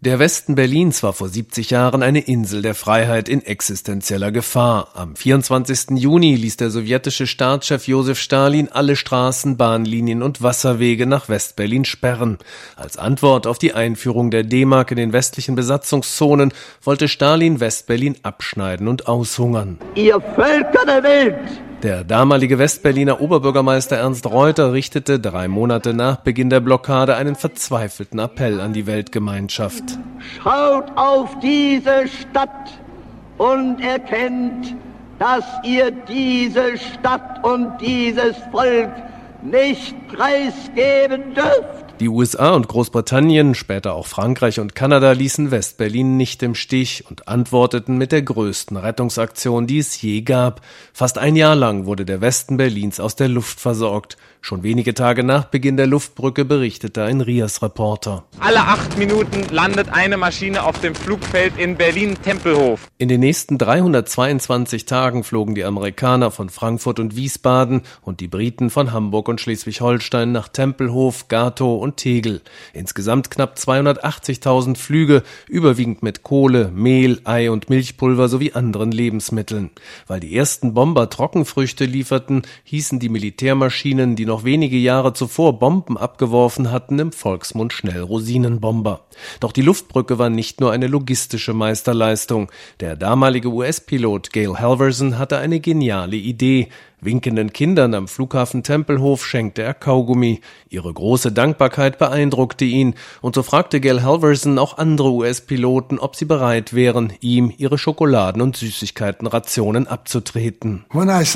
Der Westen Berlins war vor 70 Jahren eine Insel der Freiheit in existenzieller Gefahr. Am 24. Juni ließ der sowjetische Staatschef Josef Stalin alle Straßen, Bahnlinien und Wasserwege nach Westberlin sperren. Als Antwort auf die Einführung der D-Mark in den westlichen Besatzungszonen wollte Stalin Westberlin abschneiden und aushungern. Ihr Völker der Welt! Der damalige Westberliner Oberbürgermeister Ernst Reuter richtete 3 Monate nach Beginn der Blockade einen verzweifelten Appell an die Weltgemeinschaft. Schaut auf diese Stadt und erkennt, dass ihr diese Stadt und dieses Volk nicht preisgeben dürft. Die USA und Großbritannien, später auch Frankreich und Kanada ließen Westberlin nicht im Stich und antworteten mit der größten Rettungsaktion, die es je gab. Fast ein Jahr lang wurde der Westen Berlins aus der Luft versorgt. Schon wenige Tage nach Beginn der Luftbrücke berichtete ein RIAS-Reporter. Alle 8 Minuten landet eine Maschine auf dem Flugfeld in Berlin-Tempelhof. In den nächsten 322 Tagen flogen die Amerikaner von Frankfurt und Wiesbaden und die Briten von Hamburg und Schleswig-Holstein nach Tempelhof, Gatow und Tegel. Insgesamt knapp 280.000 Flüge, überwiegend mit Kohle, Mehl, Ei und Milchpulver sowie anderen Lebensmitteln. Weil die ersten Bomber Trockenfrüchte lieferten, hießen die Militärmaschinen, die noch wenige Jahre zuvor Bomben abgeworfen hatten, im Volksmund schnell Rosinenbomber. Doch die Luftbrücke war nicht nur eine logistische Meisterleistung. Der damalige US-Pilot Gale Halvorsen hatte eine geniale Idee. Winkenden Kindern am Flughafen Tempelhof schenkte er Kaugummi. Ihre große Dankbarkeit beeindruckte ihn. Und so fragte Gale Halvorsen auch andere US-Piloten, ob sie bereit wären, ihm ihre Schokoladen- und Süßigkeitenrationen abzutreten.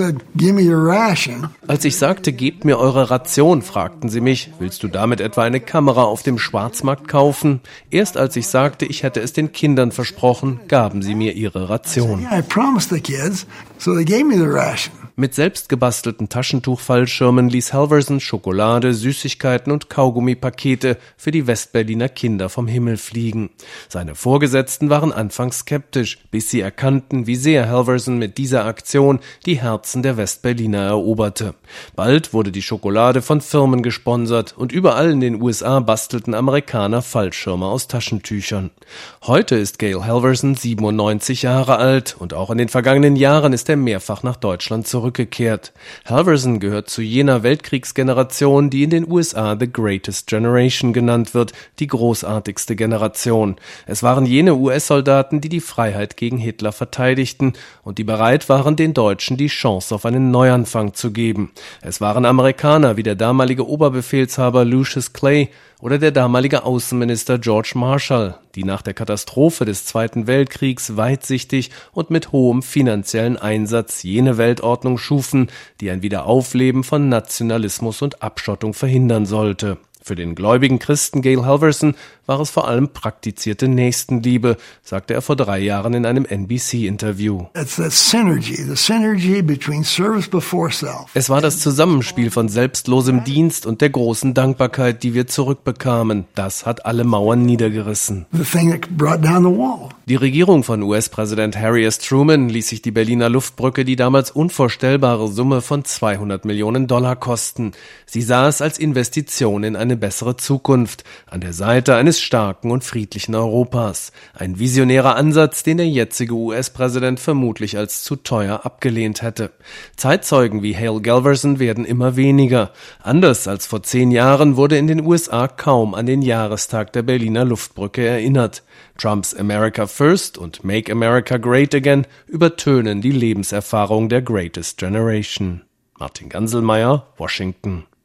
Als ich sagte, gebt mir eure Ration, fragten sie mich, willst du damit etwa eine Kamera auf dem Schwarzmarkt kaufen? Erst als ich sagte, ich hätte es den Kindern versprochen, gaben sie mir ihre Ration. Mit selbstgebastelten Taschentuchfallschirmen ließ Halvorsen Schokolade, Süßigkeiten und Kaugummipakete für die Westberliner Kinder vom Himmel fliegen. Seine Vorgesetzten waren anfangs skeptisch, bis sie erkannten, wie sehr Halvorsen mit dieser Aktion die Herzen der Westberliner eroberte. Bald wurde die Schokolade von Firmen gesponsert und überall in den USA bastelten Amerikaner Fallschirme aus Taschentüchern. Heute ist Gale Halvorsen 97 Jahre alt und auch in den vergangenen Jahren ist er mehrfach nach Deutschland zurückgekehrt. Halvorsen gehört zu jener Weltkriegsgeneration, die in den USA The Greatest Generation genannt wird, die großartigste Generation. Es waren jene US-Soldaten, die die Freiheit gegen Hitler verteidigten und die bereit waren, den Deutschen die Chance auf einen Neuanfang zu geben. Es waren Amerikaner wie der damalige Oberbefehlshaber Lucius Clay oder der damalige Außenminister George Marshall, die nach der Katastrophe des Zweiten Weltkriegs weitsichtig und mit hohem finanziellen Einsatz jene Weltordnung schufen, die ein Wiederaufleben von Nationalismus und Abschottung verhindern sollte. Für den gläubigen Christen Gale Halvorsen war es vor allem praktizierte Nächstenliebe, sagte er vor 3 Jahren in einem NBC-Interview. Es war das Zusammenspiel von selbstlosem Dienst und der großen Dankbarkeit, die wir zurückbekamen. Das hat alle Mauern niedergerissen. Die Regierung von US-Präsident Harry S. Truman ließ sich die Berliner Luftbrücke die damals unvorstellbare Summe von $200 Millionen kosten. Sie sah es als Investition in eine bessere Zukunft, an der Seite eines starken und friedlichen Europas. Ein visionärer Ansatz, den der jetzige US-Präsident vermutlich als zu teuer abgelehnt hätte. Zeitzeugen wie Hale Galverson werden immer weniger. Anders als vor 10 Jahren wurde in den USA kaum an den Jahrestag der Berliner Luftbrücke erinnert. Trumps America First und Make America Great Again übertönen die Lebenserfahrung der Greatest Generation. Martin Ganselmeier, Washington.